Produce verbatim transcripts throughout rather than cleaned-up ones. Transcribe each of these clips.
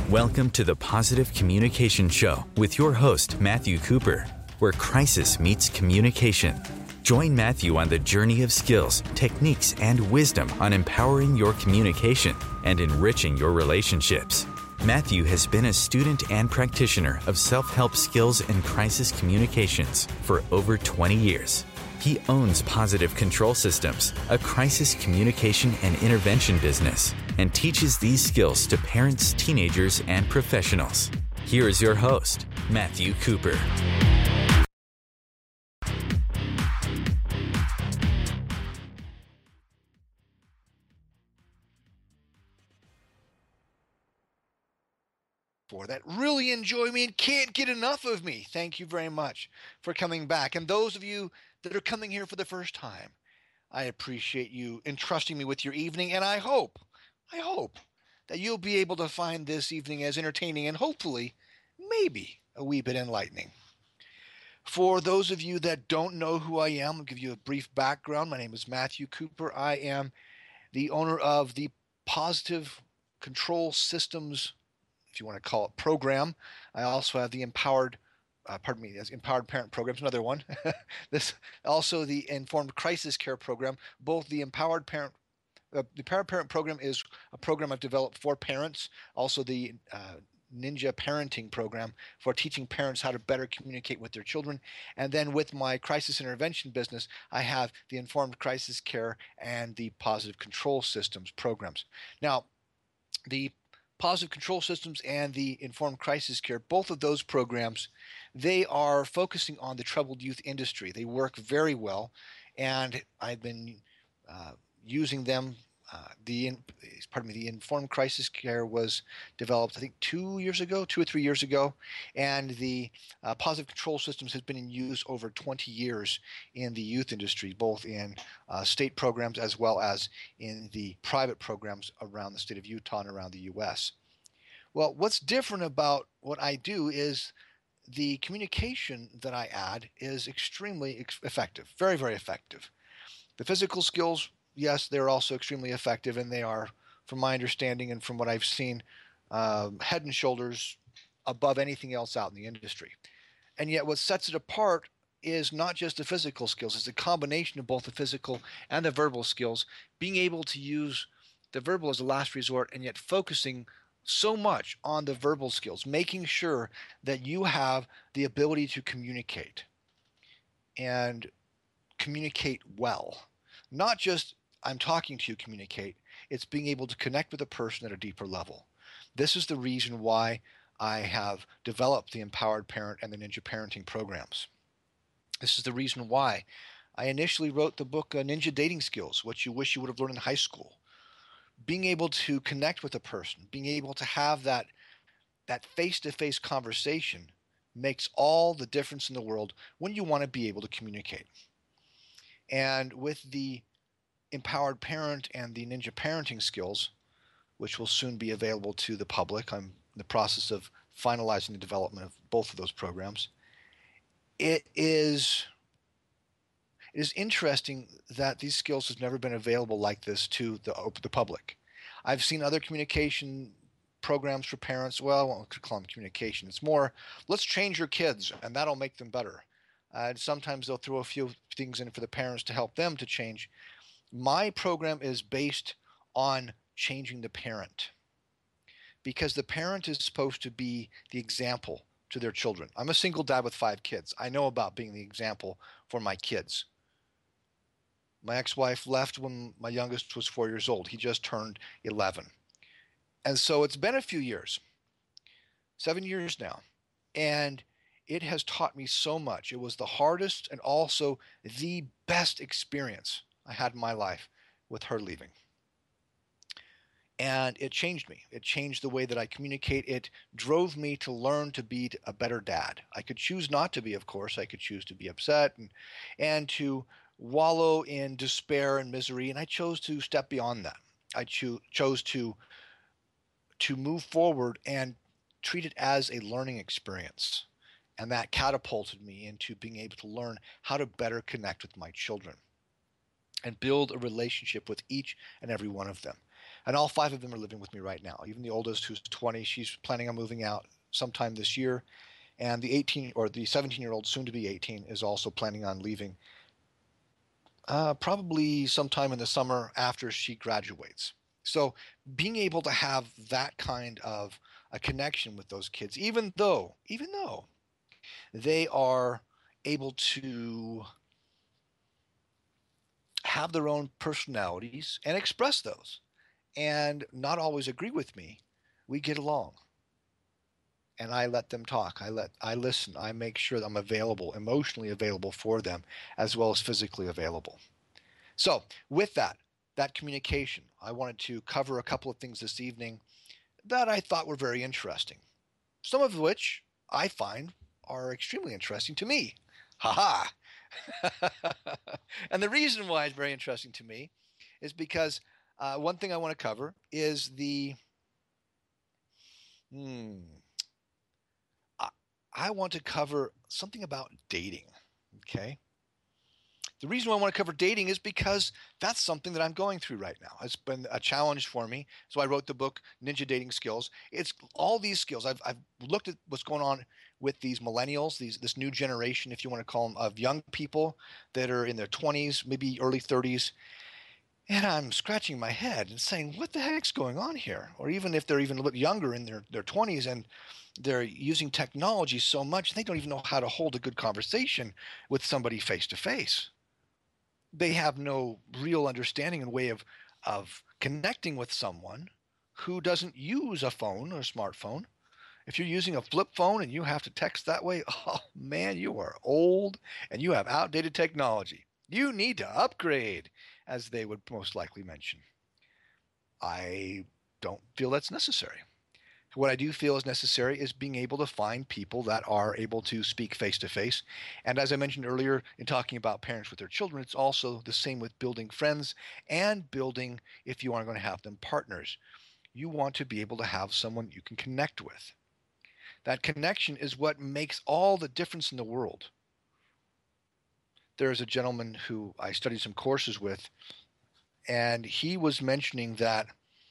Welcome to the Positive Communication Show with your host, Matthew Cooper, where crisis meets communication. Join Matthew on the journey of skills, techniques, and wisdom on empowering your communication and enriching your relationships. Matthew has been a student and practitioner of self-help skills and crisis communications for over twenty years. He owns Positive Control Systems, a crisis communication and intervention business, and teaches these skills to parents, teenagers, and professionals. Here is your host, Matthew Cooper. That really enjoy me and can't get enough of me. Thank you very much for coming back. And those of you that are coming here for the first time, I appreciate you entrusting me with your evening. And I hope, I hope that you'll be able to find this evening as entertaining and hopefully, maybe a wee bit enlightening. For those of you that don't know who I am, I'll give you a brief background. My name is Matthew Cooper. I am the owner of the Positive Control Systems, if you want to call it, program. I also have the Empowered, uh, pardon me, that's Empowered Parent Program, another one. This also the Informed Crisis Care Program. Both the Empowered Parent, uh, the Empowered Parent Program is a program I've developed for parents. Also the uh, Ninja Parenting Program for teaching parents how to better communicate with their children. And then with my crisis intervention business, I have the Informed Crisis Care and the Positive Control Systems programs. Now, the Positive Control Systems and the Informed Crisis Care, both of those programs, they are focusing on the troubled youth industry. They work very well, and I've been uh, using them. Uh, the pardon me, the Informed Crisis Care was developed, I think, two years ago, two or three years ago, and the uh, Positive Control Systems has been in use over twenty years in the youth industry, both in uh, state programs as well as in the private programs around the state of Utah and around the U S. Well, what's different about what I do is the communication that I add is extremely ex- effective, very, very effective. The physical skills, yes, they're also extremely effective, and they are, from my understanding and from what I've seen, um, head and shoulders above anything else out in the industry. And yet what sets it apart is not just the physical skills. It's a combination of both the physical and the verbal skills, being able to use the verbal as a last resort and yet focusing so much on the verbal skills, making sure that you have the ability to communicate and communicate well. Not just I'm talking to you, communicate. It's being able to connect with a person at a deeper level. This is the reason why I have developed the Empowered Parent and the Ninja Parenting programs. This is the reason why I initially wrote the book uh, Ninja Dating Skills, What You Wish You Would Have Learned in High School. Being able to connect with a person, being able to have that, that face-to-face conversation makes all the difference in the world when you want to be able to communicate. And with the Empowered Parent and the Ninja Parenting Skills, which will soon be available to the public, I'm in the process of finalizing the development of both of those programs. It is, it is interesting that these skills have never been available like this to the, the public. I've seen other communication programs for parents. Well, I won't call them communication. It's more, let's change your kids and that'll make them better. Uh, and sometimes they'll throw a few things in for the parents to help them to change. My program is based on changing the parent, because the parent is supposed to be the example to their children. I'm a single dad with five kids. I know about being the example for my kids. My ex-wife left when my youngest was four years old. He just turned eleven. And so it's been a few years, seven years now, and it has taught me so much. It was the hardest and also the best experience I had in my life with her leaving. And it changed me. It changed the way that I communicate. It drove me to learn to be a better dad. I could choose not to be, of course. I could choose to be upset and, and to wallow in despair and misery. And I chose to step beyond that. I cho- chose to, to move forward and treat it as a learning experience. And that catapulted me into being able to learn how to better connect with my children and build a relationship with each and every one of them. And all five of them are living with me right now. Even the oldest, who's twenty, she's planning on moving out sometime this year. And the eighteen or the seventeen year old, soon to be eighteen, is also planning on leaving uh, probably sometime in the summer after she graduates. So being able to have that kind of a connection with those kids, even though, even though they are able to have their own personalities and express those and not always agree with me, we get along. And I let them talk. I let I listen. I make sure that I'm available, emotionally available for them, as well as physically available. So with that, that communication, I wanted to cover a couple of things this evening that I thought were very interesting. Some of which I find are extremely interesting to me. Ha ha. And the reason why it's very interesting to me is because uh, one thing I want to cover is the hmm, I want to cover something about dating, okay? The reason why I want to cover dating is because that's something that I'm going through right now. It's been a challenge for me. So I wrote the book, Ninja Dating Skills. It's all these skills. I've, I've looked at what's going on with these millennials, these this new generation, if you want to call them, of young people that are in their twenties, maybe early thirties. And I'm scratching my head and saying, what the heck's going on here? Or even if they're even a little bit younger in their, their twenties and they're using technology so much, they don't even know how to hold a good conversation with somebody face to face. They have no real understanding and way of, of connecting with someone who doesn't use a phone or a smartphone. If you're using a flip phone and you have to text that way, oh man, you are old and you have outdated technology. You need to upgrade, as they would most likely mention. I don't feel that's necessary. What I do feel is necessary is being able to find people that are able to speak face to face. And as I mentioned earlier in talking about parents with their children, it's also the same with building friends and building, if you are going to have them, partners. You want to be able to have someone you can connect with. That connection is what makes all the difference in the world. There's a gentleman who I studied some courses with, and he was mentioning that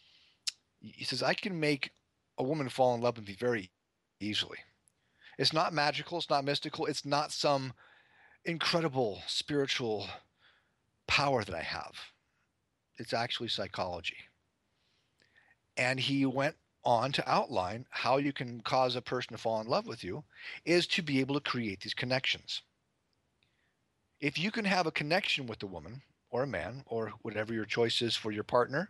he says, I can make a woman fall in love with me very easily. It's not magical. It's not mystical. It's not some incredible spiritual power that I have. It's actually psychology. And he went on to outline how you can cause a person to fall in love with you is to be able to create these connections. If you can have a connection with a woman or a man or whatever your choice is for your partner,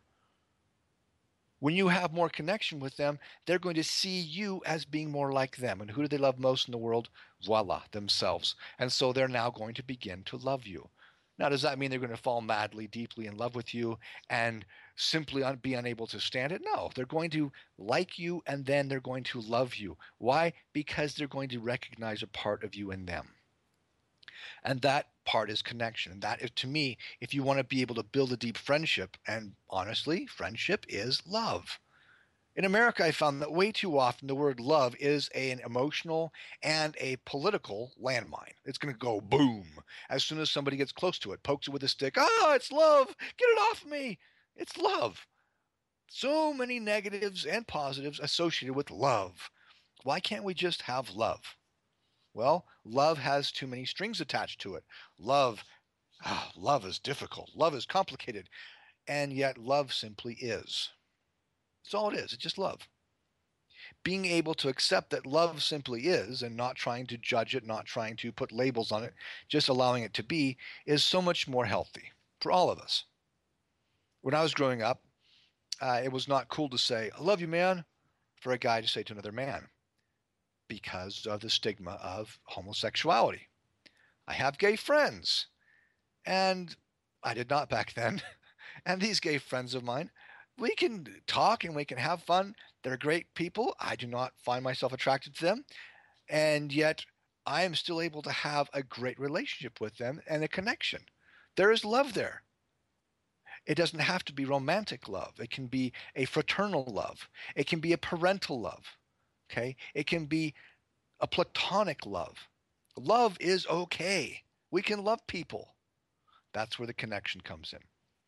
when you have more connection with them, they're going to see you as being more like them. And who do they love most in the world? Voila, themselves. And so they're now going to begin to love you. Now, does that mean they're going to fall madly, deeply in love with you and simply be unable to stand it? No, they're going to like you and then they're going to love you. Why? Because they're going to recognize a part of you in them. And that part is connection. And that is, to me, if you want to be able to build a deep friendship, and honestly, friendship is love. In America, I found that way too often the word love is a, an emotional and a political landmine. It's going to go boom as soon as somebody gets close to it, pokes it with a stick. Ah, it's love. Get it off me. It's love. So many negatives and positives associated with love. Why can't we just have love? Well, love has too many strings attached to it. Love, oh, love is difficult. Love is complicated. And yet love simply is. That's all it is. It's just love. Being able to accept that love simply is and not trying to judge it, not trying to put labels on it, just allowing it to be, is so much more healthy for all of us. When I was growing up, uh, it was not cool to say, I love you, man, for a guy to say to another man, because of the stigma of homosexuality. I have gay friends, and I did not back then. And these gay friends of mine, we can talk and we can have fun. They're great people. I do not find myself attracted to them. And yet I am still able to have a great relationship with them and a connection. There is love there. It doesn't have to be romantic love. It can be a fraternal love. It can be a parental love. Okay? It can be a platonic love. Love is okay. We can love people. That's where the connection comes in.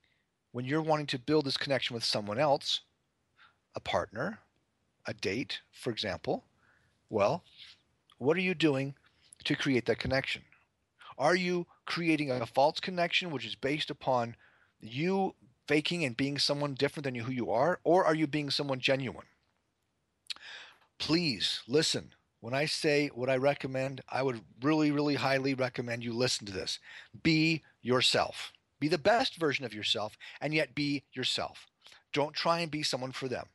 when you're wanting to build this connection with someone else, a partner, a date, for example, well, what are you doing to create that connection? Are you creating a false connection, which is based upon you faking and being someone different than who you are, or are you being someone genuine? Please listen. When I say what I recommend, I would really, really highly recommend you listen to this. Be yourself. Be the best version of yourself, and yet be yourself. Don't try and be someone for them.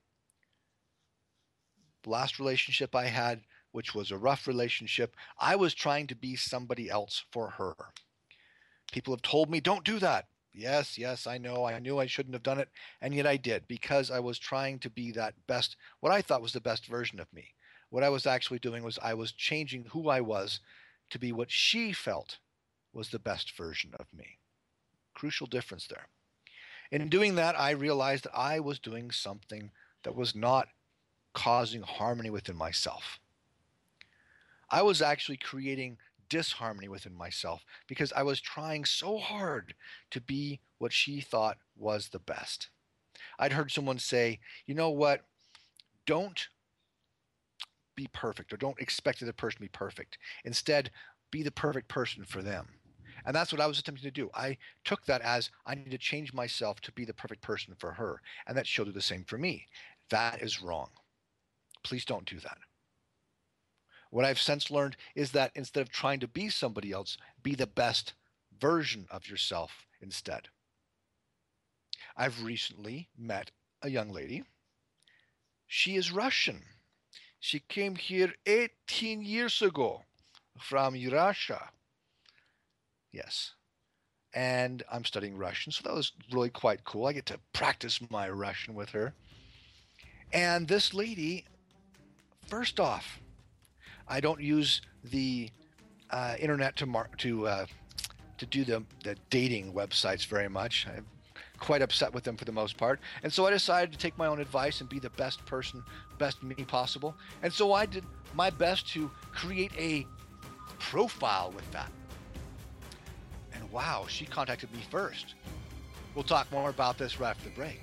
The last relationship I had, which was a rough relationship, I was trying to be somebody else for her. People have told me, don't do that. Yes, yes, I know. I knew I shouldn't have done it, and yet I did, because I was trying to be that best, what I thought was the best version of me. What I was actually doing was I was changing who I was to be what she felt was the best version of me. Crucial difference there. In doing that, I realized that I was doing something that was not causing harmony within myself. I was actually creating disharmony within myself because I was trying so hard to be what she thought was the best. I'd heard someone say, you know what, don't be perfect, or don't expect the other person to be perfect. Instead, be the perfect person for them. And that's what I was attempting to do. I took that as I need to change myself to be the perfect person for her. And that she'll do the same for me. That is wrong. Please don't do that. What I've since learned is that instead of trying to be somebody else, be the best version of yourself instead. I've recently met a young lady. She is Russian. She came here eighteen years ago from Russia. Yes. And I'm studying Russian, so that was really quite cool. I get to practice my Russian with her. And this lady, first off, I don't use the uh, internet to mar- to uh, to do the, the dating websites very much. I'm quite upset with them for the most part. And so I decided to take my own advice and be the best person, best me possible. And so I did my best to create a profile with that. And wow, she contacted me first. We'll talk more about this right after the break.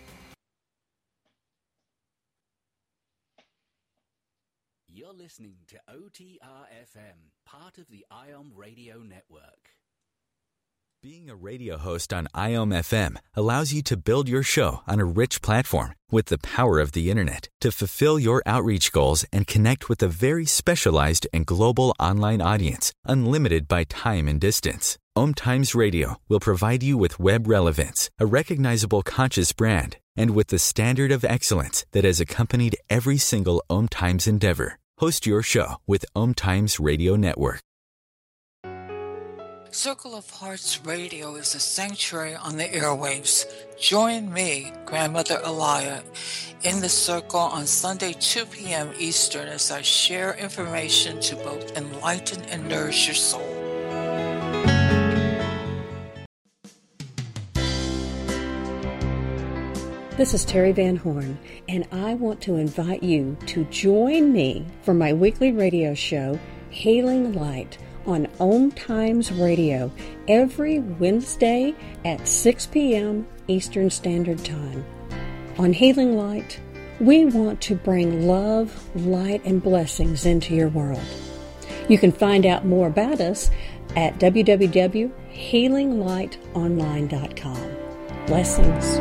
You're listening to O T R F M, part of the I O M Radio Network. Being a radio host on I O M F M allows you to build your show on a rich platform with the power of the internet to fulfill your outreach goals and connect with a very specialized and global online audience, unlimited by time and distance. O M Times Radio will provide you with web relevance, a recognizable conscious brand, and with the standard of excellence that has accompanied every single O M Times endeavor. Host your show with O M Times Radio Network. Circle of Hearts Radio is a sanctuary on the airwaves. Join me, Grandmother Elia, in the circle on Sunday, two p.m. Eastern, as I share information to both enlighten and nourish your soul. This is Terry Van Horn, and I want to invite you to join me for my weekly radio show, Hailing Light, on O M Times Radio every Wednesday at six p.m. Eastern Standard Time. On Hailing Light, we want to bring love, light, and blessings into your world. You can find out more about us at w w w dot hailing light online dot com. Blessings.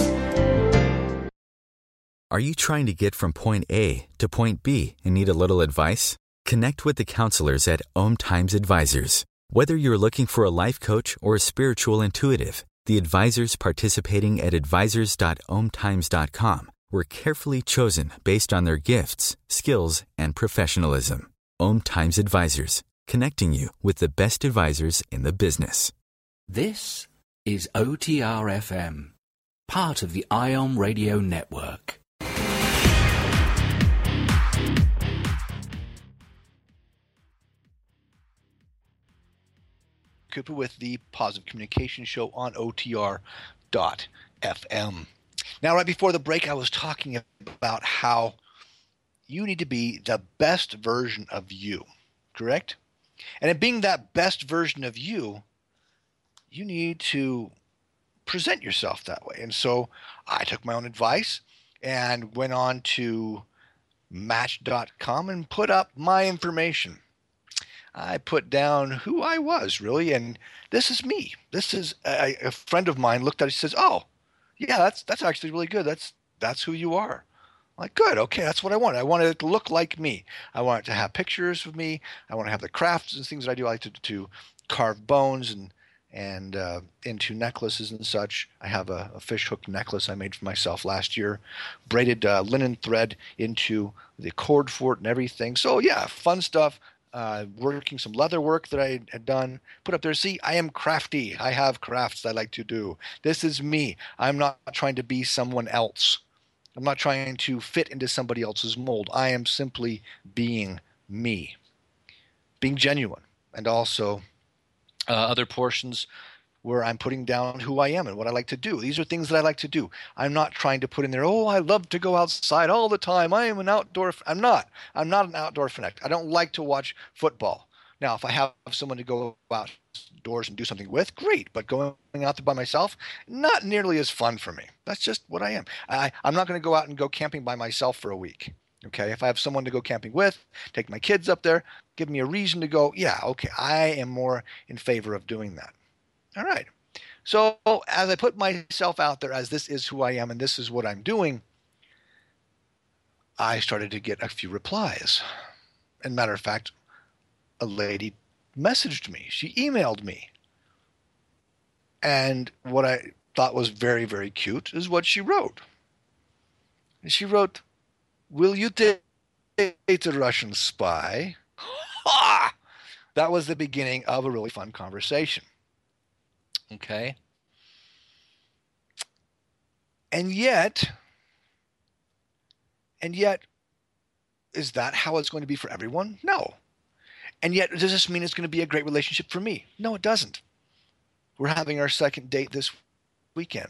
Are you trying to get from point A to point B and need a little advice? Connect with the counselors at O M Times Advisors. Whether you're looking for a life coach or a spiritual intuitive, the advisors participating at advisors dot o m times dot com were carefully chosen based on their gifts, skills, and professionalism. O M Times Advisors, connecting you with the best advisors in the business. This is O T R F M, part of the I O M Radio Network. Cooper with the Positive Communication Show on O T R dot F M. Now, right before the break, I was talking about how you need to be the best version of you, correct? And in being that best version of you, you need to present yourself that way. And so I took my own advice and went on to Match dot com and put up my information. I put down who I was, really, and this is me. This is a, a friend of mine looked at it and says, "Oh, yeah, that's that's actually really good. That's that's who you are." I'm like, good, okay, that's what I want. I want it to look like me. I want it to have pictures of me. I want to have the crafts and things that I do. I like to, to carve bones and and uh, into necklaces and such. I have a, a fish hook necklace I made for myself last year, braided uh, linen thread into the cord for it and everything. So yeah, fun stuff. Uh, working some leather work that I had done, put up there. See, I am crafty. I have crafts I like to do. This is me. I'm not trying to be someone else. I'm not trying to fit into somebody else's mold. I am simply being me, being genuine, and also uh, other portions where I'm putting down who I am and what I like to do. These are things that I like to do. I'm not trying to put in there, oh, I love to go outside all the time. I am an outdoor – I'm not. I'm not an outdoor fanatic. I don't like to watch football. Now, if I have someone to go outdoors and do something with, great. But going out there by myself, not nearly as fun for me. That's just what I am. I, I'm not going to go out and go camping by myself for a week. Okay, if I have someone to go camping with, take my kids up there, give me a reason to go, yeah, okay, I am more in favor of doing that. All right. So as I put myself out there as this is who I am and this is what I'm doing, I started to get a few replies. And matter of fact, a lady messaged me. She emailed me. And what I thought was very, very cute is what she wrote. And she wrote, "Will you date a Russian spy?" That was the beginning of a really fun conversation. Okay. And yet, and yet, is that how it's going to be for everyone? No. And yet, does this mean it's going to be a great relationship for me? No, it doesn't. We're having our second date this weekend.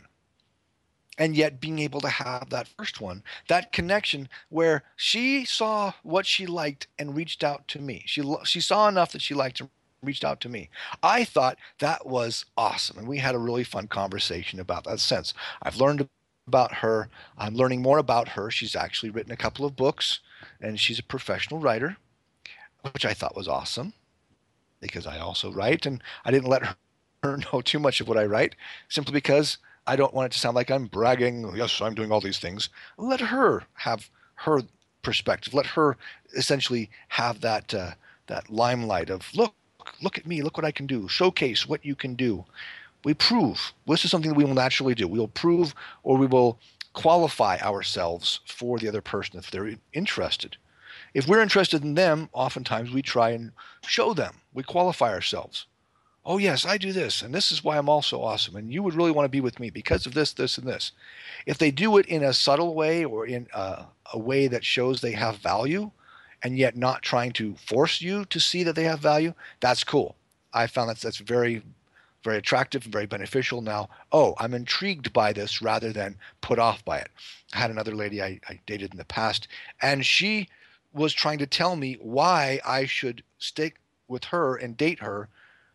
And yet being able to have that first one, that connection where she saw what she liked and reached out to me. She, she saw enough that she liked and reached out to me. I thought that was awesome. And we had a really fun conversation about that sense. I've learned about her. I'm learning more about her. She's actually written a couple of books and she's a professional writer, which I thought was awesome because I also write, and I didn't let her, her know too much of what I write simply because I don't want it to sound like I'm bragging. Yes, I'm doing all these things. Let her have her perspective. Let her essentially have that uh, that limelight of, look, look at me, look what I can do. Showcase what you can do. We prove. This is something that we will naturally do. We will prove, or we will qualify ourselves for the other person if they're interested. If we're interested in them, oftentimes we try and show them. We qualify ourselves. Oh, yes, I do this, and this is why I'm also awesome, and you would really want to be with me because of this, this, and this. If they do it in a subtle way or in a, a way that shows they have value and yet not trying to force you to see that they have value, that's cool. I found that that's very, very attractive and very beneficial. Now, oh, I'm intrigued by this rather than put off by it. I had another lady I, I dated in the past, and she was trying to tell me why I should stick with her and date her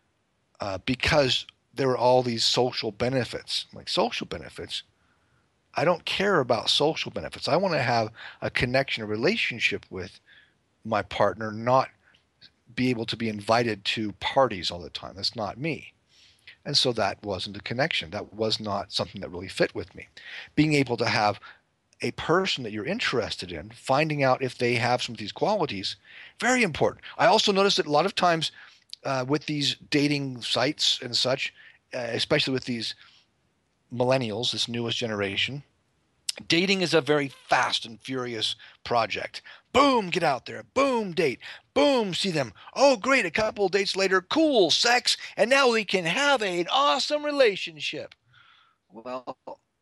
uh, because there were all these social benefits. I'm like, social benefits? I don't care about social benefits. I want to have a connection, a relationship with my partner, not be able to be invited to parties all the time. That's not me. And so that wasn't a connection. That was not something that really fit with me. Being able to have a person that you're interested in, finding out if they have some of these qualities, very important. I also noticed that a lot of times uh, with these dating sites and such, uh, especially with these millennials, this newest generation, dating is a very fast and furious project. Boom, get out there. Boom, date. Boom, see them. Oh, great, a couple of dates later, cool, sex, and now we can have an awesome relationship. Well,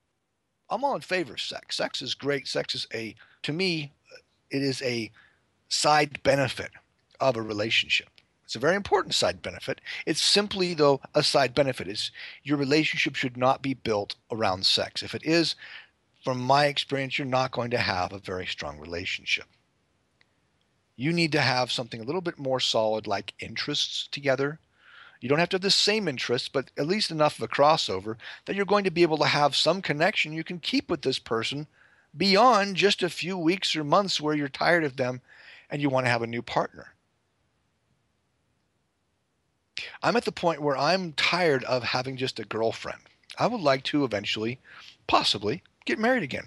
I'm all in favor of sex. Sex is great. Sex is a, to me, it is a side benefit of a relationship. It's a very important side benefit. It's simply, though, a side benefit. It's, your relationship should not be built around sex. If it is, from my experience, you're not going to have a very strong relationship. You need to have something a little bit more solid, like interests together. You don't have to have the same interests, but at least enough of a crossover that you're going to be able to have some connection you can keep with this person beyond just a few weeks or months where you're tired of them and you want to have a new partner. I'm at the point where I'm tired of having just a girlfriend. I would like to eventually, possibly, get married again.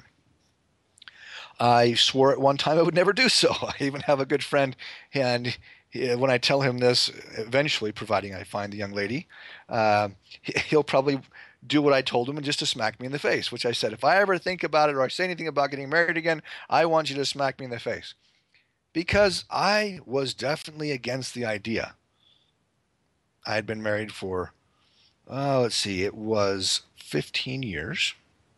I swore at one time I would never do so. I even have a good friend, and when I tell him this, eventually, providing I find the young lady, uh, he'll probably do what I told him and just to smack me in the face, which I said, if I ever think about it or I say anything about getting married again, I want you to smack me in the face. Because I was definitely against the idea. I had been married for, oh, let's see, it was fifteen years.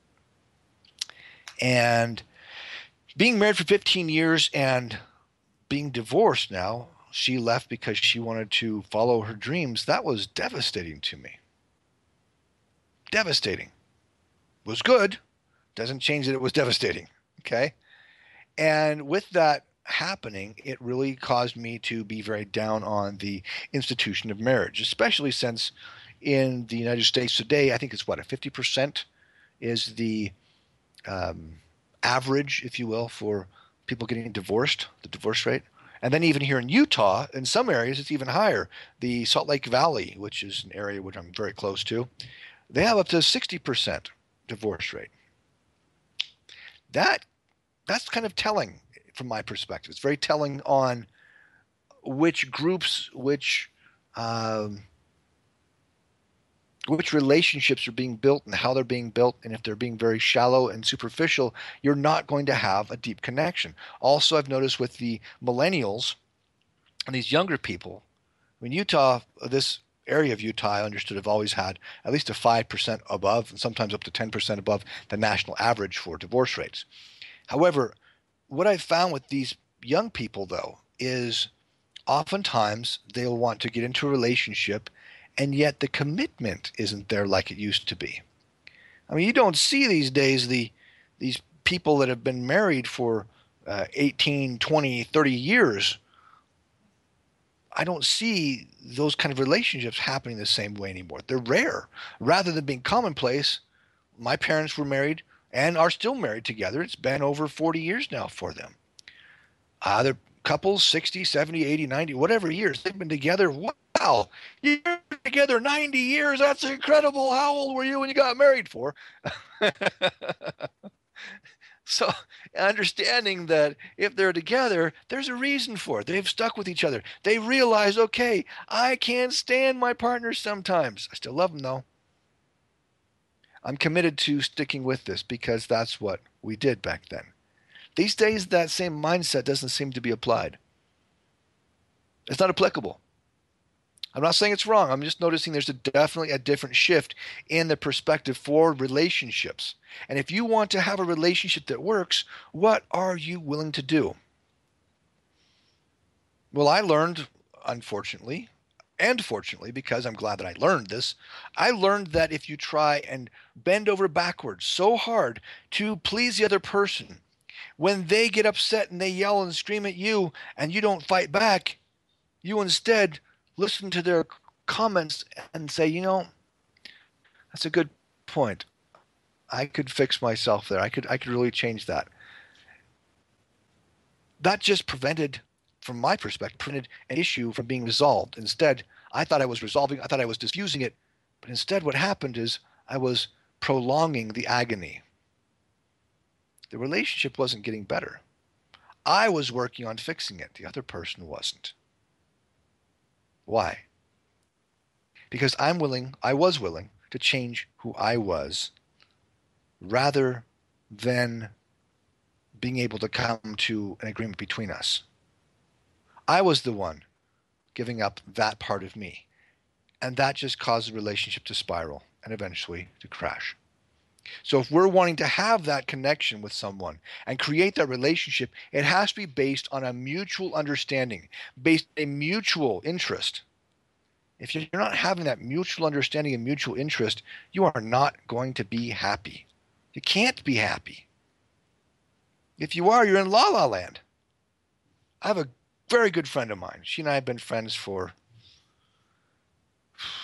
And being married for fifteen years and being divorced now, she left because she wanted to follow her dreams. That was devastating to me. Devastating. It was good. Doesn't change that it was devastating. Okay. And with that happening, it really caused me to be very down on the institution of marriage, especially since in the United States today, I think it's what, a fifty percent is the um, average, if you will, for people getting divorced, the divorce rate. And then even here in Utah, in some areas, it's even higher. The Salt Lake Valley, which is an area which I'm very close to, they have up to sixty percent divorce rate. That that's kind of telling from my perspective. It's very telling on which groups, which um, which relationships are being built and how they're being built. And if they're being very shallow and superficial, you're not going to have a deep connection. Also, I've noticed with the millennials and these younger people, I mean, Utah, this area of Utah, I understood, have always had at least a five percent above and sometimes up to ten percent above the national average for divorce rates. However, what I've found with these young people, though, is oftentimes they'll want to get into a relationship, and yet the commitment isn't there like it used to be. I mean, you don't see these days the these people that have been married for uh, eighteen, twenty, thirty years. I don't see those kind of relationships happening the same way anymore. They're rare. Rather than being commonplace, my parents were married and are still married together. It's been over forty years now for them. Other couples, sixty, seventy, eighty, ninety, whatever years, they've been together. Wow, you're together ninety years. That's incredible. How old were you when you got married for? So understanding that if they're together, there's a reason for it. They've stuck with each other. They realize, okay, I can't stand my partner sometimes. I still love them, though. I'm committed to sticking with this because that's what we did back then. These days, that same mindset doesn't seem to be applied. It's not applicable. I'm not saying it's wrong. I'm just noticing there's a definitely a different shift in the perspective for relationships. And if you want to have a relationship that works, what are you willing to do? Well, I learned, unfortunately, and fortunately, because I'm glad that I learned this, I learned that if you try and bend over backwards so hard to please the other person, when they get upset and they yell and scream at you and you don't fight back, you instead listen to their comments and say, you know, that's a good point. I could fix myself there. I could I could really change that. That just prevented, from my perspective, prevented an issue from being resolved. Instead, I thought I was resolving, I thought I was diffusing it, but instead what happened is I was prolonging the agony. The relationship wasn't getting better. I was working on fixing it. The other person wasn't. Why? Because I'm willing, I was willing to change who I was rather than being able to come to an agreement between us. I was the one giving up that part of me. And that just caused the relationship to spiral and eventually to crash. So if we're wanting to have that connection with someone and create that relationship, it has to be based on a mutual understanding, based on a mutual interest. If you're not having that mutual understanding and mutual interest, you are not going to be happy. You can't be happy. If you are, you're in la la land. I have a very good friend of mine. She and I have been friends for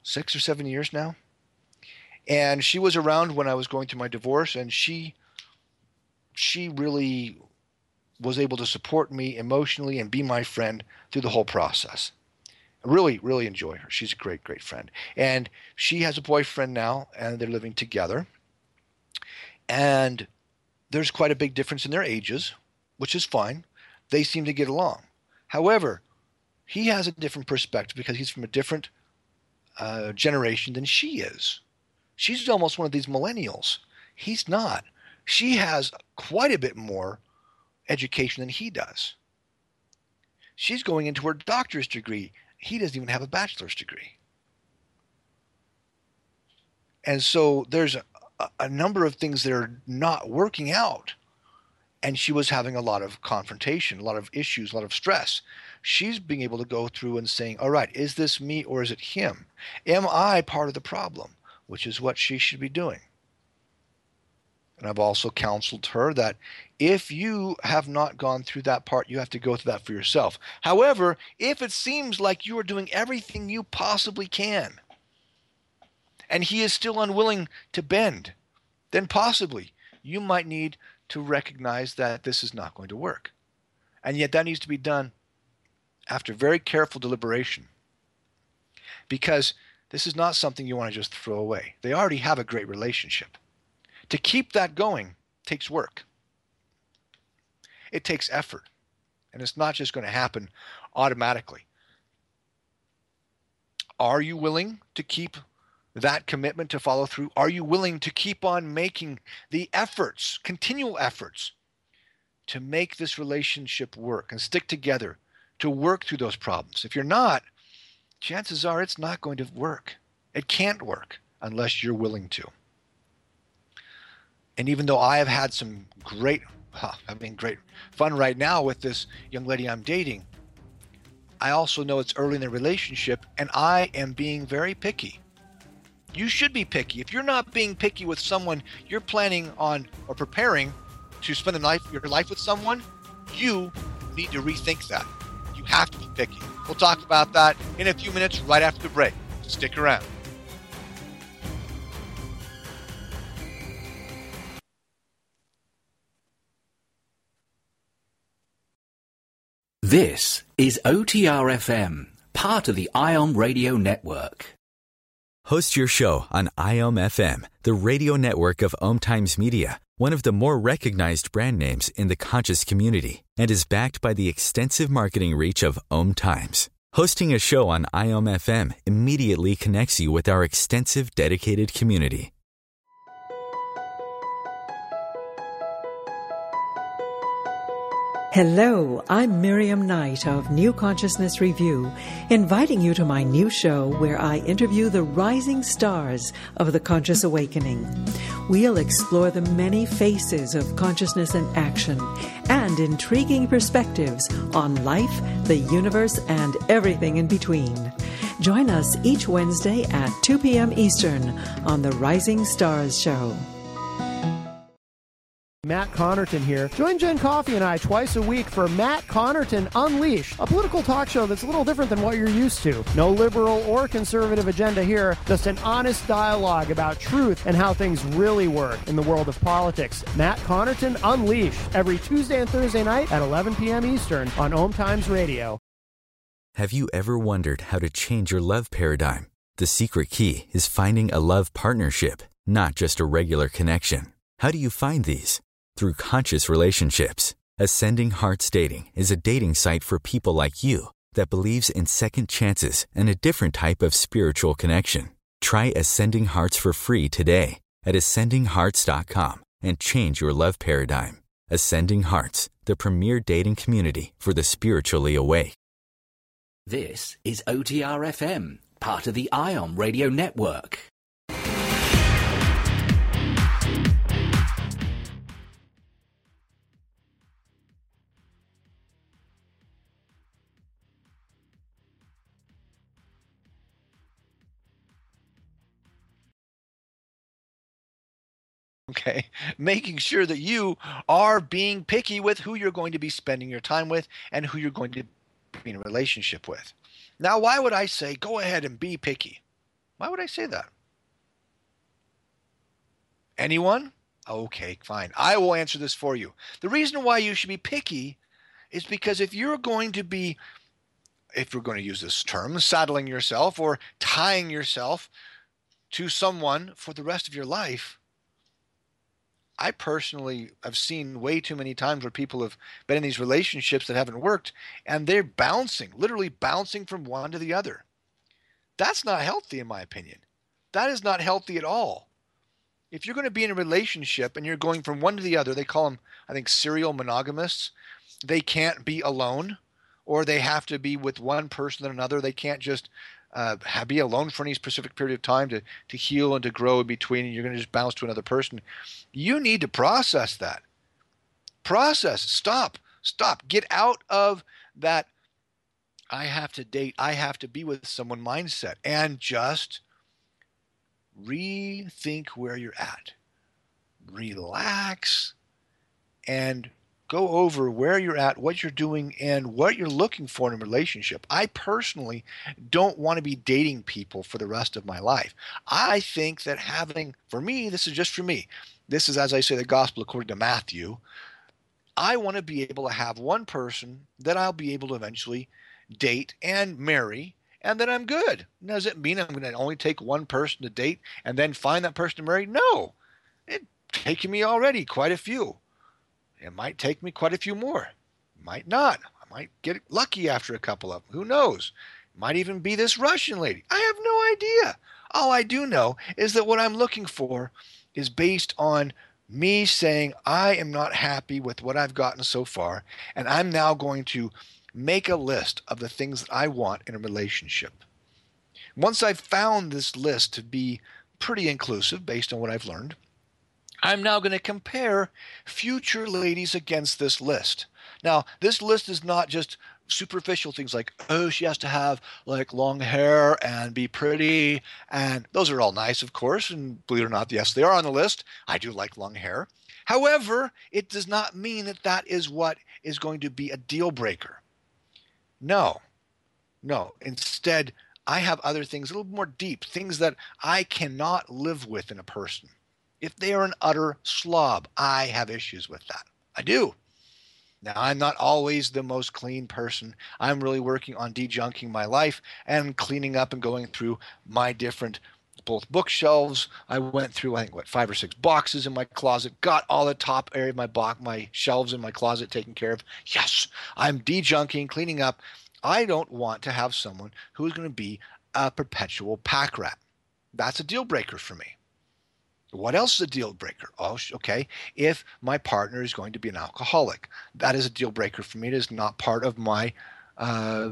six or seven years now. And she was around when I was going through my divorce, and she she really was able to support me emotionally and be my friend through the whole process. I really, really enjoy her. She's a great, great friend. And she has a boyfriend now, and they're living together. And there's quite a big difference in their ages, which is fine. They seem to get along. However, he has a different perspective because he's from a different uh, generation than she is. She's almost one of these millennials. He's not. She has quite a bit more education than he does. She's going into her doctor's degree. He doesn't even have a bachelor's degree. And so there's a, a number of things that are not working out. And she was having a lot of confrontation, a lot of issues, a lot of stress. She's being able to go through and saying, all right, is this me or is it him? Am I part of the problem? Which is what she should be doing. And I've also counseled her that if you have not gone through that part, you have to go through that for yourself. However, if it seems like you are doing everything you possibly can, and he is still unwilling to bend, then possibly you might need to recognize that this is not going to work. And yet that needs to be done after very careful deliberation, because this is not something you want to just throw away. They already have a great relationship. To keep that going takes work. It takes effort. And it's not just going to happen automatically. Are you willing to keep that commitment to follow through? Are you willing to keep on making the efforts, continual efforts, to make this relationship work and stick together to work through those problems? If you're not, chances are it's not going to work. It can't work unless you're willing to. And even though I have had some great, huh, I mean, great fun right now with this young lady I'm dating, I also know it's early in the relationship and I am being very picky. You should be picky. If you're not being picky with someone you're planning on or preparing to spend a life, your life with someone, you need to rethink that. You have to be picky. We'll talk about that in a few minutes right after the break. Stick around. This is O T R F M, part of the IOM Radio Network. Host your show on I O M F M, the radio network of Om Times Media, one of the more recognized brand names in the conscious community, and is backed by the extensive marketing reach of Om Times. Hosting a show on I O M F M immediately connects you with our extensive dedicated community. Hello, I'm Miriam Knight of New Consciousness Review, inviting you to my new show where I interview the rising stars of the conscious awakening. We'll explore the many faces of consciousness in action and intriguing perspectives on life, the universe, and everything in between. Join us each Wednesday at two p.m. Eastern on the Rising Stars Show. Matt Connerton here. Join Jen Coffey and I twice a week for Matt Connerton Unleashed, a political talk show that's a little different than what you're used to. No liberal or conservative agenda here, just an honest dialogue about truth and how things really work in the world of politics. Matt Connerton Unleashed, every Tuesday and Thursday night at eleven p.m. Eastern on Om Times Radio. Have you ever wondered how to change your love paradigm? The secret key is finding a love partnership, not just a regular connection. How do you find these? Through conscious relationships. Ascending Hearts Dating is a dating site for people like you that believes in second chances and a different type of spiritual connection. Try Ascending Hearts for free today at ascending hearts dot com and change your love paradigm. Ascending Hearts, the premier dating community for the spiritually awake. This is O T R F M, part of the IOM Radio Network. Okay, making sure that you are being picky with who you're going to be spending your time with and who you're going to be in a relationship with. Now, why would I say go ahead and be picky? Why would I say that? Anyone? Okay, fine. I will answer this for you. The reason why you should be picky is because if you're going to be, if we're going to use this term, saddling yourself or tying yourself to someone for the rest of your life, I personally have seen way too many times where people have been in these relationships that haven't worked, and they're bouncing, literally bouncing from one to the other. That's not healthy, in my opinion. That is not healthy at all. If you're going to be in a relationship and you're going from one to the other, they call them, I think, serial monogamists. They can't be alone, or they have to be with one person and another. They can't just uh, be alone for any specific period of time to, to heal and to grow in between, and you're going to just bounce to another person. You need to process that. Process. Stop. Stop. Get out of that I have to date, I have to be with someone mindset, and just rethink where you're at. Relax and go over where you're at, what you're doing, and what you're looking for in a relationship. I personally don't want to be dating people for the rest of my life. I think that having, for me, this is just for me, this is, as I say, the gospel according to Matthew. I want to be able to have one person that I'll be able to eventually date and marry, and then I'm good. Does it mean I'm going to only take one person to date and then find that person to marry? No. It's taken me already quite a few. It might take me quite a few more. Might not. I might get lucky after a couple of them. Who knows? It might even be this Russian lady. I have no idea. All I do know is that what I'm looking for is based on me saying I am not happy with what I've gotten so far, and I'm now going to make a list of the things that I want in a relationship. Once I've found this list to be pretty inclusive based on what I've learned, I'm now going to compare future ladies against this list. Now, this list is not just superficial things like, oh, she has to have like long hair and be pretty. And those are all nice, of course. And believe it or not, yes, they are on the list. I do like long hair. However, it does not mean that that is what is going to be a deal breaker. No, no. Instead, I have other things, a little more deep, things that I cannot live with in a person. If they are an utter slob, I have issues with that. I do. Now, I'm not always the most clean person. I'm really working on de-junking my life and cleaning up and going through my different both bookshelves. I went through, I think, what, five or six boxes in my closet, got all the top area of my box, my shelves in my closet taken care of. Yes, I'm de-junking, cleaning up. I don't want to have someone who is going to be a perpetual pack rat. That's a deal breaker for me. What else is a deal breaker? Oh, okay. If my partner is going to be an alcoholic, that is a deal breaker for me. It is not part of my, uh,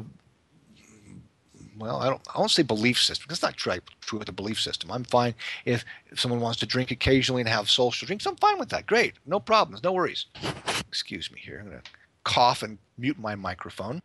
well, I don't, I won't say belief system. That's not true, true with the belief system. I'm fine if, if someone wants to drink occasionally and have social drinks. I'm fine with that. Great. No problems. No worries. Excuse me here. I'm going to cough and mute my microphone.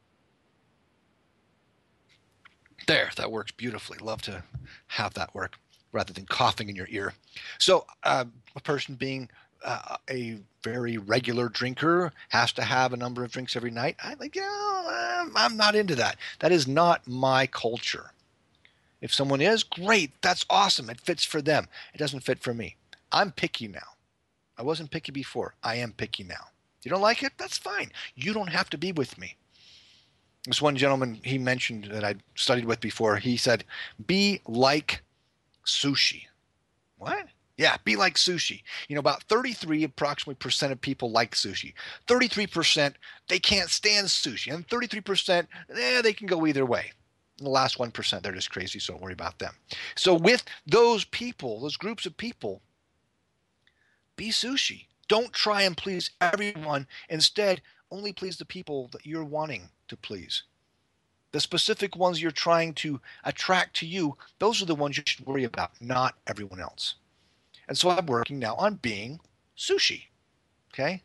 There, that works beautifully. Love to have that work rather than coughing in your ear. So uh, a person being uh, a very regular drinker has to have a number of drinks every night. I'm like, yeah, I'm, I'm not into that. That is not my culture. If someone is, great. That's awesome. It fits for them. It doesn't fit for me. I'm picky now. I wasn't picky before. I am picky now. You don't like it? That's fine. You don't have to be with me. This one gentleman he mentioned that I studied with before, he said, be like sushi. What? Yeah, be like sushi. You know, about thirty-three approximately percent of people like sushi. thirty-three percent, they can't stand sushi. And thirty-three percent, eh, they can go either way. And the last one percent, they're just crazy, so don't worry about them. So with those people, those groups of people, be sushi. Don't try and please everyone. Instead, only please the people that you're wanting to please. The specific ones you're trying to attract to you, those are the ones you should worry about, not everyone else. And so I'm working now on being sushi. Okay?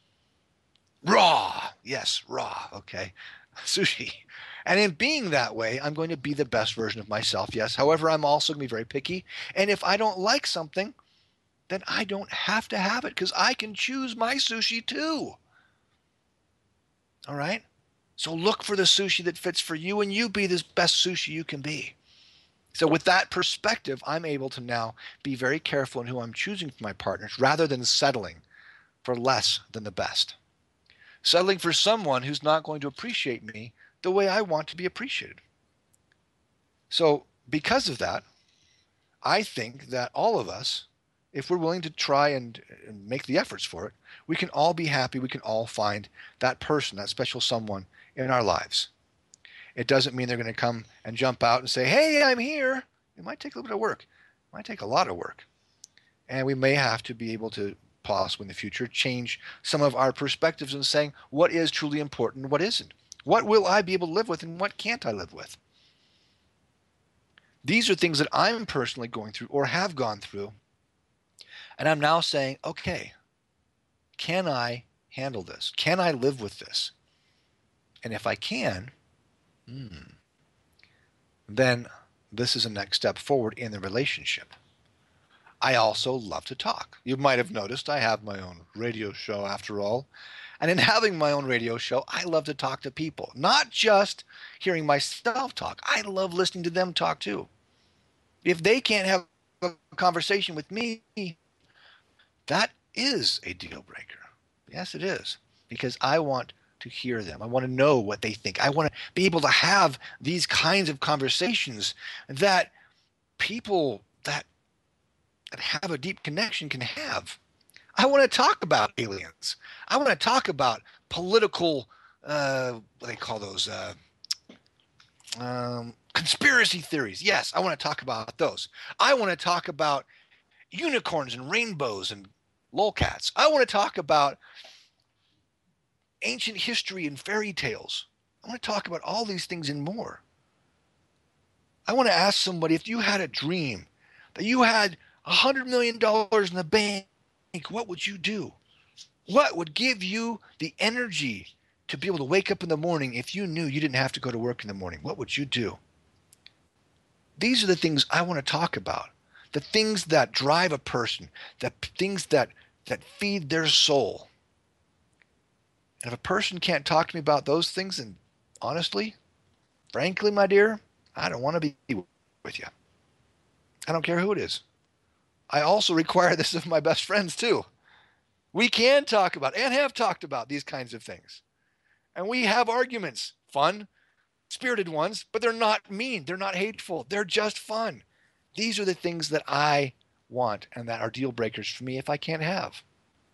Raw. Yes, raw. Okay. Sushi. And in being that way, I'm going to be the best version of myself. Yes. However, I'm also going to be very picky. And if I don't like something, then I don't have to have it because I can choose my sushi too. All right? So look for the sushi that fits for you, and you be the best sushi you can be. So with that perspective, I'm able to now be very careful in who I'm choosing for my partners rather than settling for less than the best. Settling for someone who's not going to appreciate me the way I want to be appreciated. So because of that, I think that all of us, if we're willing to try and, and make the efforts for it, we can all be happy. We can all find that person, that special someone in our lives. It doesn't mean they're going to come and jump out and say, hey, I'm here. It might take a little bit of work. It might take a lot of work. And we may have to be able to possibly in the future change some of our perspectives and saying what is truly important and what isn't. What will I be able to live with and what can't I live with? These are things that I'm personally going through or have gone through. And I'm now saying, okay, can I handle this? Can I live with this? And if I can, hmm, then this is a next step forward in the relationship. I also love to talk. You might have noticed I have my own radio show after all. And in having my own radio show, I love to talk to people, not just hearing myself talk. I love listening to them talk too. If they can't have a conversation with me, that is a deal breaker. Yes, it is. Because I want to hear them. I want to know what they think. I want to be able to have these kinds of conversations that people that that have a deep connection can have. I want to talk about aliens. I want to talk about political, uh, what do they call those, uh, um, conspiracy theories. Yes, I want to talk about those. I want to talk about unicorns and rainbows and lolcats. I want to talk about ancient history and fairy tales. I want to talk about all these things and more. I want to ask somebody, if you had a dream that you had a hundred million dollars in the bank, what would you do? What would give you the energy to be able to wake up in the morning if you knew you didn't have to go to work in the morning? What would you do? These are the things I want to talk about. The things that drive a person, the things that, that feed their soul. And if a person can't talk to me about those things, then honestly, frankly, my dear, I don't want to be with you. I don't care who it is. I also require this of my best friends too. We can talk about and have talked about these kinds of things. And we have arguments, fun, spirited ones, but they're not mean. They're not hateful. They're just fun. These are the things that I want and that are deal breakers for me if I can't have.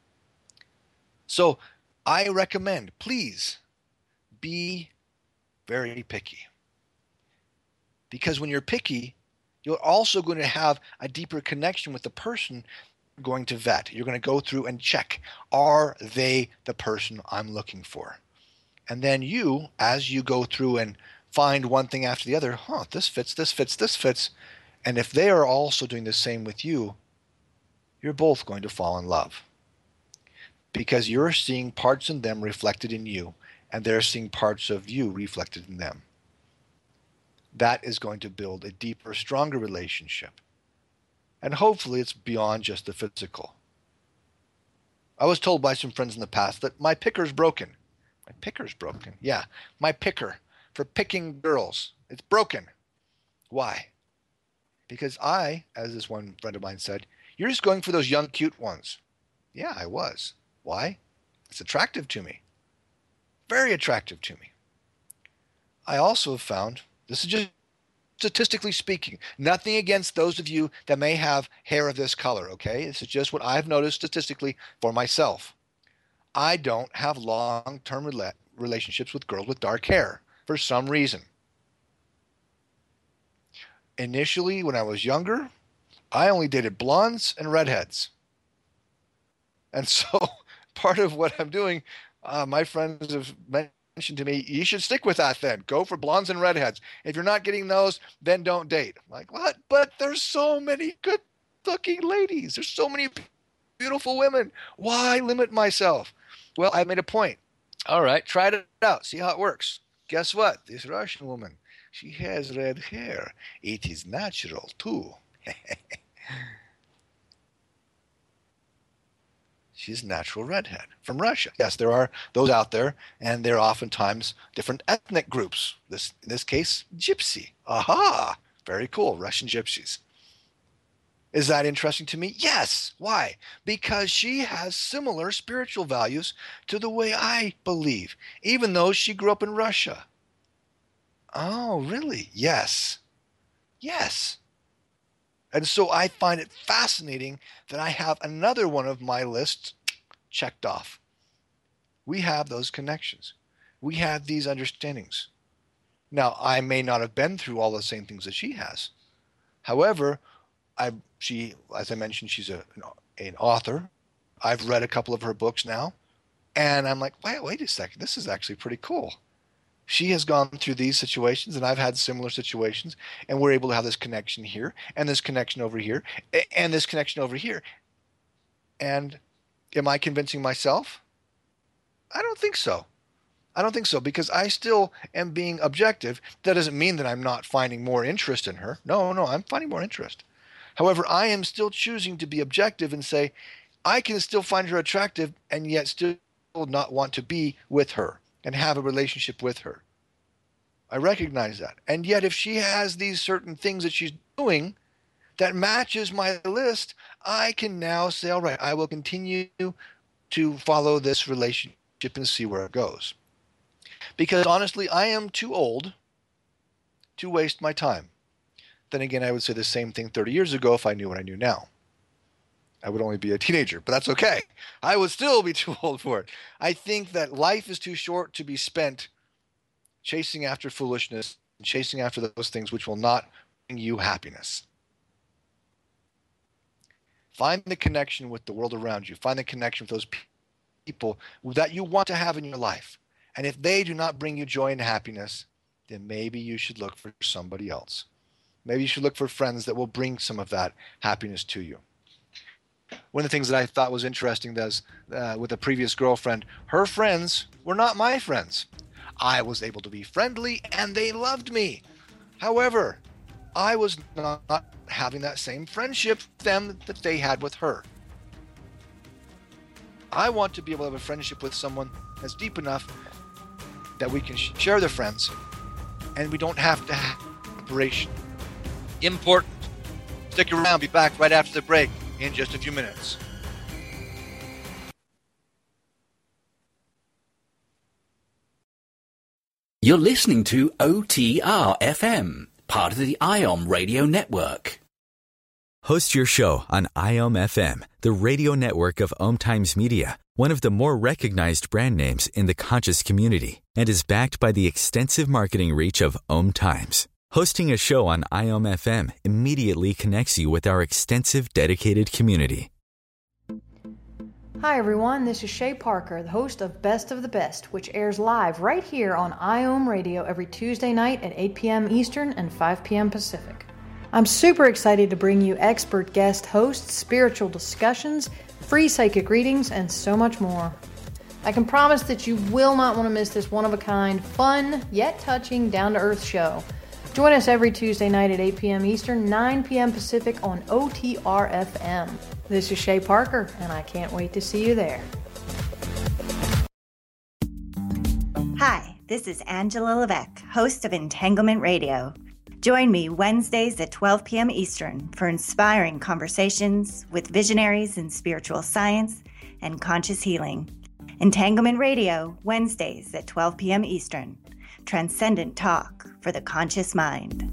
So I recommend, please be very picky. Because when you're picky, you're also going to have a deeper connection with the person you're going to vet. You're going to go through and check, are they the person I'm looking for? And then you, as you go through and find one thing after the other, huh, this fits, this fits, this fits. And if they are also doing the same with you, you're both going to fall in love. Because you're seeing parts in them reflected in you, and they're seeing parts of you reflected in them. That is going to build a deeper, stronger relationship. And hopefully it's beyond just the physical. I was told by some friends in the past that my picker's broken. My picker's broken. Yeah, my picker for picking girls. It's broken. Why? Because I, as this one friend of mine said, you're just going for those young, cute ones. Yeah, I was. Why? It's attractive to me. Very attractive to me. I also have found, this is just statistically speaking, nothing against those of you that may have hair of this color, okay? This is just what I've noticed statistically for myself. I don't have long-term rela- relationships with girls with dark hair for some reason. Initially, when I was younger, I only dated blondes and redheads. And so part of what I'm doing, uh, my friends have mentioned to me, you should stick with that then. Go for blondes and redheads. If you're not getting those, then don't date. I'm like, what? But there's so many good looking ladies. There's so many beautiful women. Why limit myself? Well, I made a point. All right, try it out. See how it works. Guess what? This Russian woman, she has red hair. It is natural too. She's a natural redhead from Russia. Yes, there are those out there, and they're oftentimes different ethnic groups. This, in this case, gypsy. Aha! Very cool. Russian gypsies. Is that interesting to me? Yes. Why? Because she has similar spiritual values to the way I believe, even though she grew up in Russia. Oh, really? Yes. Yes. And so I find it fascinating that I have another one of my lists checked off. We have those connections. We have these understandings. Now, I may not have been through all the same things that she has. However, I, she, as I mentioned, she's a, an, an author. I've read a couple of her books now. And I'm like, wait, wait a second. This is actually pretty cool. She has gone through these situations, and I've had similar situations. And we're able to have this connection here, and this connection over here, and this connection over here. And am I convincing myself? I don't think so. I don't think so, because I still am being objective. That doesn't mean that I'm not finding more interest in her. No, no, I'm finding more interest. However, I am still choosing to be objective and say, I can still find her attractive and yet still not want to be with her and have a relationship with her. I recognize that. And yet if she has these certain things that she's doing that matches my list, I can now say, all right, I will continue to follow this relationship and see where it goes. Because honestly, I am too old to waste my time. Then again, I would say the same thing thirty years ago if I knew what I knew now. I would only be a teenager, but that's okay. I would still be too old for it. I think that life is too short to be spent chasing after foolishness and chasing after those things which will not bring you happiness. Find the connection with the world around you. Find the connection with those people that you want to have in your life. And if they do not bring you joy and happiness, then maybe you should look for somebody else. Maybe you should look for friends that will bring some of that happiness to you. One of the things that I thought was interesting was uh, with a previous girlfriend, her friends were not my friends. I was able to be friendly and they loved me. However, I was not having that same friendship with them that they had with her. I want to be able to have a friendship with someone that's deep enough that we can share the friends and we don't have to have separation. Important. Stick around. Be back right after the break in just a few minutes. You're listening to O T R F M, part of the I O M Radio Network. Host your show on I O M F M, the radio network of Om Times Media, one of the more recognized brand names in the conscious community, and is backed by the extensive marketing reach of Om Times. Hosting a show on I O M F M immediately connects you with our extensive dedicated community. Hi everyone, this is Shay Parker, the host of Best of the Best, which airs live right here on I O M Radio every Tuesday night at eight p.m. Eastern and five p.m. Pacific. I'm super excited to bring you expert guest hosts, spiritual discussions, free psychic readings, and so much more. I can promise that you will not want to miss this one-of-a-kind, fun, yet touching, down-to-earth show. Join us every Tuesday night at eight p.m. Eastern, nine p.m. Pacific on O T R F M. This is Shay Parker, and I can't wait to see you there. Hi, this is Angela Levesque, host of Entanglement Radio. Join me Wednesdays at twelve p.m. Eastern for inspiring conversations with visionaries in spiritual science and conscious healing. Entanglement Radio, Wednesdays at twelve p.m. Eastern. Transcendent talk for the conscious mind.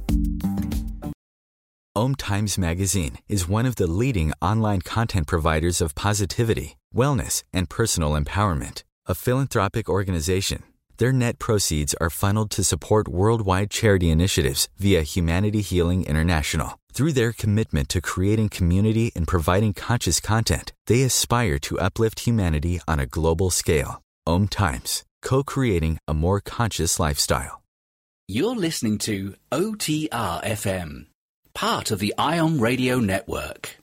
Om Times Magazine is one of the leading online content providers of positivity, wellness, and personal empowerment. A philanthropic organization, their net proceeds are funneled to support worldwide charity initiatives via Humanity Healing International. Through their commitment to creating community and providing conscious content, they aspire to uplift humanity on a global scale. Om Times, co-creating a more conscious lifestyle. You're listening to O T R F M, part of the I O M Radio Network.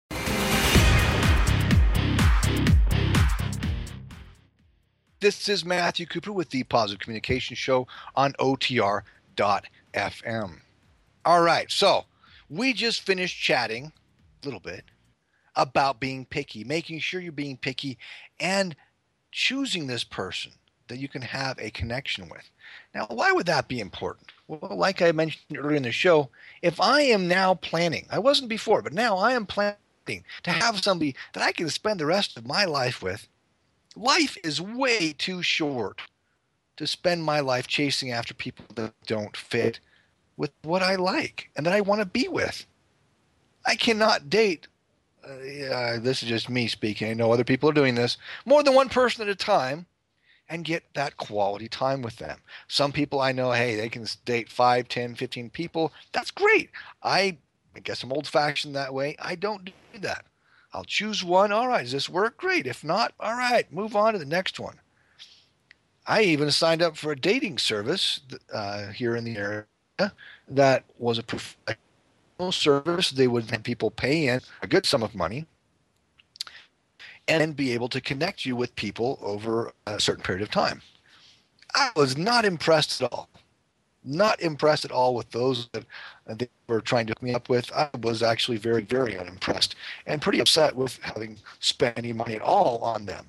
This is Matthew Cooper with the Positive Communication Show on O T R dot F M. All right, so we just finished chatting a little bit about being picky, making sure you're being picky and choosing this person that you can have a connection with. Now, why would that be important? Well, like I mentioned earlier in the show, if I am now planning, I wasn't before, but now I am planning to have somebody that I can spend the rest of my life with, life is way too short to spend my life chasing after people that don't fit with what I like and that I want to be with. I cannot date, uh, yeah, this is just me speaking, I know other people are doing this, more than one person at a time and get that quality time with them. Some people I know, hey, they can date five, ten, fifteen people. That's great. I, I guess I'm old-fashioned that way. I don't do that. I'll choose one. All right, does this work? Great. If not, all right, move on to the next one. I even signed up for a dating service uh, here in the area that was a professional service. They would have people pay in a good sum of money and then be able to connect you with people over a certain period of time. I was not impressed at all. Not impressed at all with those that they were trying to hook me up with. I was actually very, very unimpressed and pretty upset with having spent any money at all on them.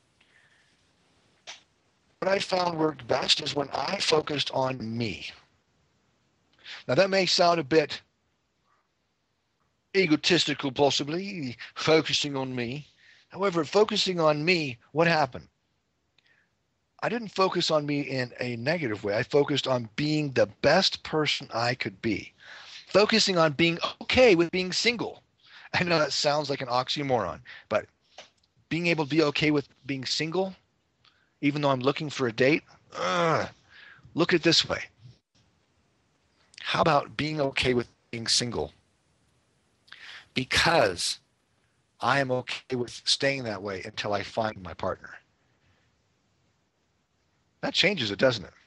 What I found worked best is when I focused on me. Now that may sound a bit egotistical, possibly, focusing on me. However, focusing on me, what happened? I didn't focus on me in a negative way. I focused on being the best person I could be. Focusing on being okay with being single. I know that sounds like an oxymoron, but being able to be okay with being single, even though I'm looking for a date, uh, look at it this way. How about being okay with being single? Because I am okay with staying that way until I find my partner. That changes it, doesn't it?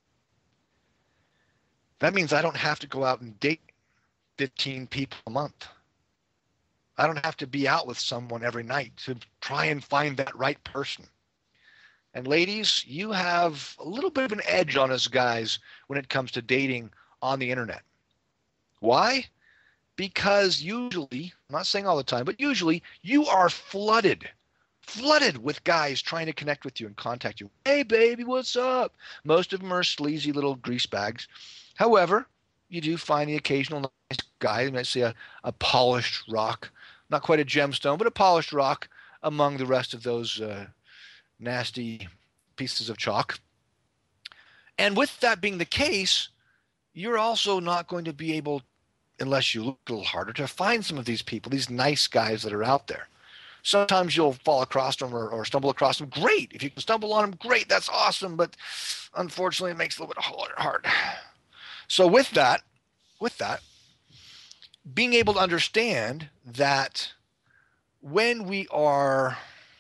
That means I don't have to go out and date fifteen people a month. I don't have to be out with someone every night to try and find that right person. And ladies, you have a little bit of an edge on us guys when it comes to dating on the internet. Why? Because usually, I'm not saying all the time, but usually you are flooded, flooded with guys trying to connect with you and contact you. Hey, baby, what's up? Most of them are sleazy little grease bags. However, you do find the occasional nice guy, you might say a, a polished rock, not quite a gemstone, but a polished rock among the rest of those uh, nasty pieces of chalk. And with that being the case, you're also not going to be able, unless you look a little harder, to find some of these people, these nice guys that are out there. Sometimes you'll fall across them or, or stumble across them. Great. If you can stumble on them, great. That's awesome. But unfortunately, it makes it a little bit hard. So with that, with that, being able to understand that when we are,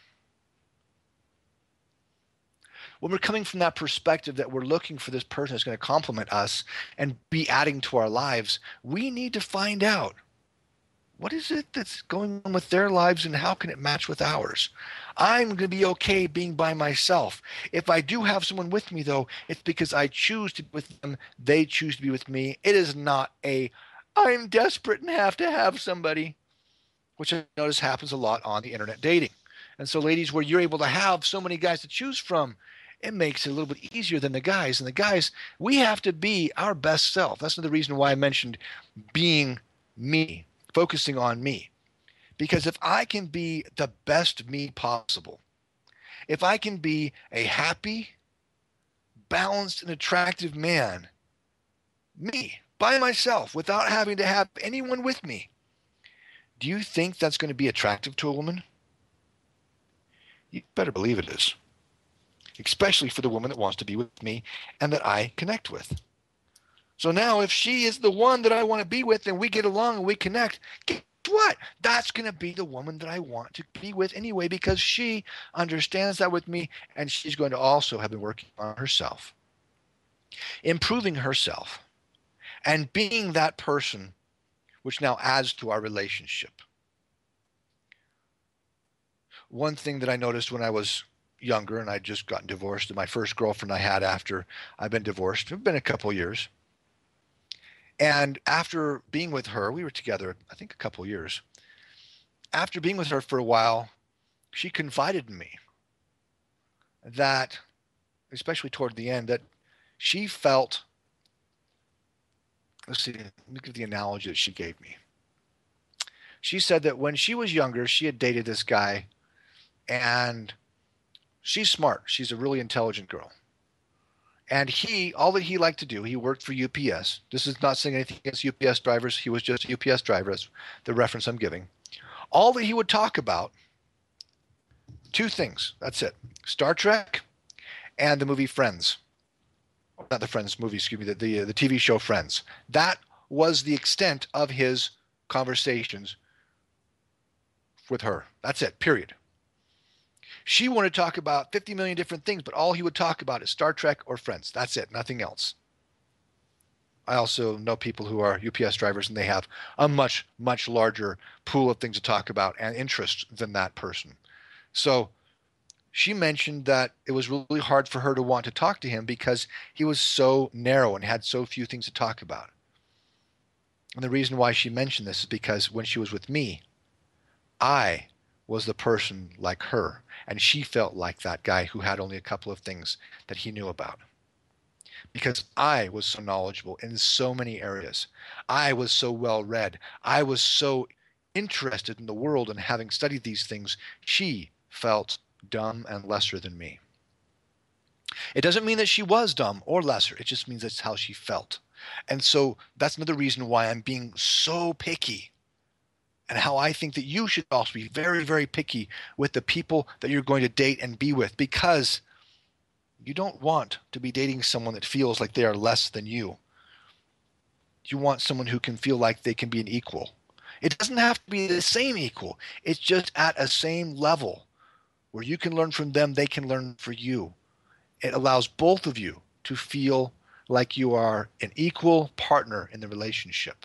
when we're coming from that perspective that we're looking for this person that's going to complement us and be adding to our lives, we need to find out what is it that's going on with their lives and how can it match with ours? I'm going to be okay being by myself. If I do have someone with me, though, it's because I choose to be with them. They choose to be with me. It is not a, I'm desperate and have to have somebody, which I notice happens a lot on the internet dating. And so, ladies, where you're able to have so many guys to choose from, it makes it a little bit easier than the guys. And the guys, we have to be our best self. That's another reason why I mentioned being me. Focusing on me. Because if I can be the best me possible, if I can be a happy, balanced, and attractive man, me, by myself, without having to have anyone with me, do you think that's going to be attractive to a woman? You better believe it is. Especially for the woman that wants to be with me and that I connect with. So now if she is the one that I want to be with and we get along and we connect, guess what? That's going to be the woman that I want to be with anyway because she understands that with me and she's going to also have been working on herself, improving herself, and being that person which now adds to our relationship. One thing that I noticed when I was younger and I'd just gotten divorced, my first girlfriend I had after I've been divorced, it's been a couple years. And after being with her, we were together, I think, a couple years. After being with her for a while, she confided in me that especially toward the end, that she felt, let's see, let me give the analogy that she gave me. She said that when she was younger, she had dated this guy, and she's smart. She's a really intelligent girl. And he, all that he liked to do, he worked for U P S. This is not saying anything against U P S drivers. He was just a U P S driver. That's the reference I'm giving. All that he would talk about, two things. That's it. Star Trek and the movie Friends. Not the Friends movie, excuse me, the, the, the T V show Friends. That was the extent of his conversations with her. That's it, period. She wanted to talk about fifty million different things, but all he would talk about is Star Trek or Friends. That's it, nothing else. I also know people who are U P S drivers, and they have a much, much larger pool of things to talk about and interest than that person. So she mentioned that it was really hard for her to want to talk to him because he was so narrow and had so few things to talk about. And the reason why she mentioned this is because when she was with me, I was the person like her, and she felt like that guy who had only a couple of things that he knew about. Because I was so knowledgeable in so many areas. I was so well read. I was so interested in the world, and having studied these things, she felt dumb and lesser than me. It doesn't mean that she was dumb or lesser. It just means that's how she felt. And so that's another reason why I'm being so picky, and how I think that you should also be very, very picky with the people that you're going to date and be with, because you don't want to be dating someone that feels like they are less than you. You want someone who can feel like they can be an equal. It doesn't have to be the same equal. It's just at a same level where you can learn from them, they can learn from you. It allows both of you to feel like you are an equal partner in the relationship.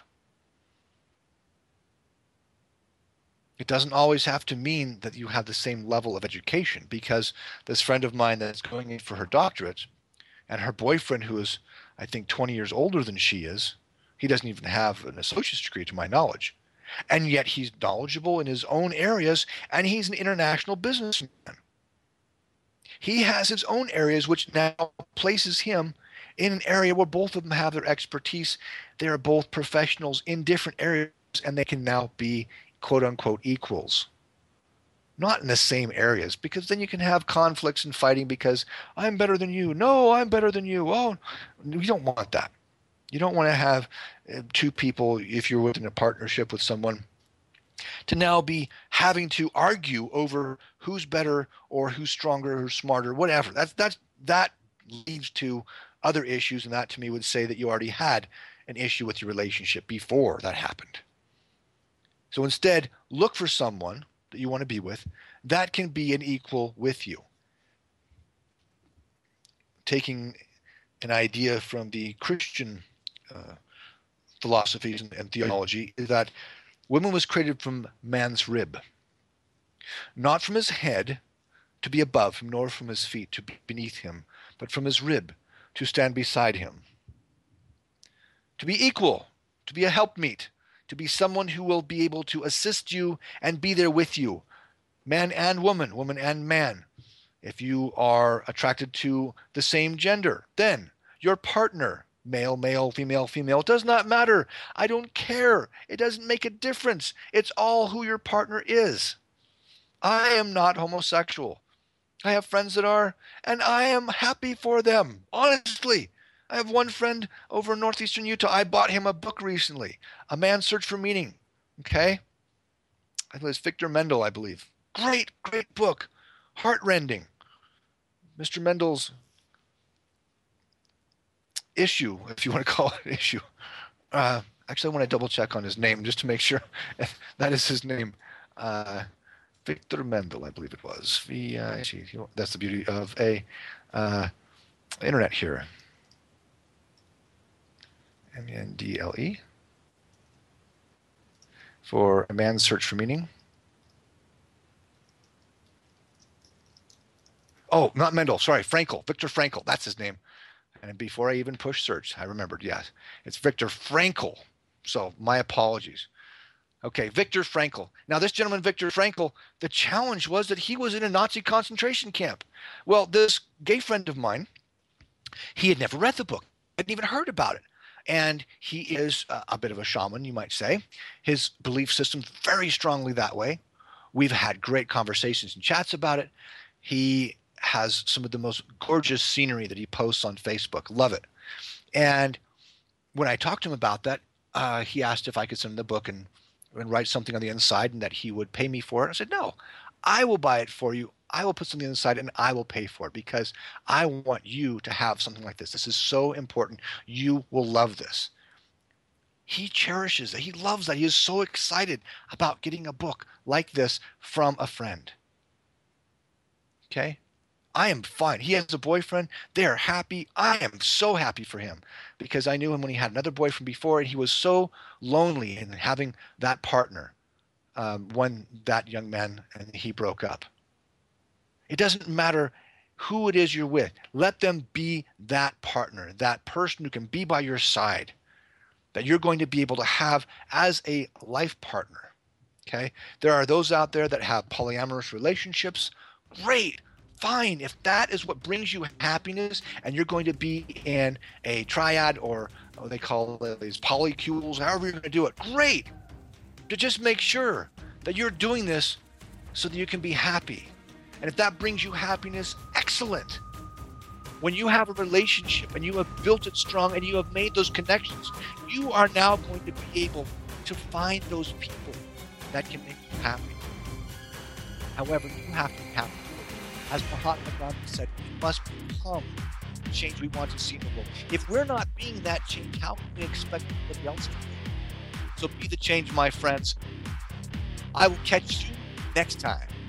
It doesn't always have to mean that you have the same level of education, because this friend of mine that's going in for her doctorate, and her boyfriend, who is, I think, twenty years older than she is, he doesn't even have an associate's degree to my knowledge. And yet he's knowledgeable in his own areas, and he's an international businessman. He has his own areas, which now places him in an area where both of them have their expertise. They are both professionals in different areas, and they can now be quote-unquote equals. Not in the same areas, because then you can have conflicts and fighting because I'm better than you. No, I'm better than you. Oh, you don't want that. You don't want to have two people, if you're within a partnership with someone, to now be having to argue over who's better or who's stronger or smarter, whatever. That's, that's, that leads to other issues, and that to me would say that you already had an issue with your relationship before that happened. So instead, look for someone that you want to be with that can be an equal with you. Taking an idea from the Christian uh, philosophies and, and theology is that woman was created from man's rib, not from his head to be above him, nor from his feet to be beneath him, but from his rib to stand beside him, to be equal, to be a helpmeet, to be someone who will be able to assist you and be there with you, man and woman, woman and man. If you are attracted to the same gender, then your partner, male, male, female, female, it does not matter. I don't care. It doesn't make a difference. It's all who your partner is. I am not homosexual. I have friends that are, and I am happy for them, honestly. I have one friend over in northeastern Utah. I bought him a book recently, A Man's Search for Meaning. Okay? It was Victor Mendel, I believe. Great, great book. Heartrending. Mister Mendel's issue, if you want to call it an issue. Uh, actually, I want to double check on his name just to make sure that is his name. Uh, Victor Mendel, I believe it was. V I C. That's the beauty of a uh, internet here. M E N D L E. For A Man's Search for Meaning. Oh, not Mendel. Sorry, Frankl. Viktor Frankl. That's his name. And before I even pushed search, I remembered. Yes, it's Viktor Frankl. So my apologies. Okay, Viktor Frankl. Now, this gentleman, Viktor Frankl, the challenge was that he was in a Nazi concentration camp. Well, this gay friend of mine, he had never read the book, hadn't even heard about it. And he is a, a bit of a shaman, you might say. His belief system's very strongly that way. We've had great conversations and chats about it. He has some of the most gorgeous scenery that he posts on Facebook. Love it. And when I talked to him about that, uh, he asked if I could send him the book and, and write something on the inside and that he would pay me for it. I said, no, I will buy it for you. I will put something inside and I will pay for it because I want you to have something like this. This is so important. You will love this. He cherishes it. He loves that. He is so excited about getting a book like this from a friend. Okay? I am fine. He has a boyfriend. They're happy. I am so happy for him because I knew him when he had another boyfriend before and he was so lonely in having that partner um, when that young man and he broke up. It doesn't matter who it is you're with. Let them be that partner, that person who can be by your side, that you're going to be able to have as a life partner. Okay? There are those out there that have polyamorous relationships. Great. Fine. If that is what brings you happiness and you're going to be in a triad or what they call these polycules, however you're going to do it, great. To just make sure that you're doing this so that you can be happy. And if that brings you happiness, excellent. When you have a relationship and you have built it strong and you have made those connections, you are now going to be able to find those people that can make you happy. However, you have to be happy. As Mahatma Gandhi said, we must become the change we want to see in the world. If we're not being that change, how can we expect anybody else to be? So be the change, my friends. I will catch you next time.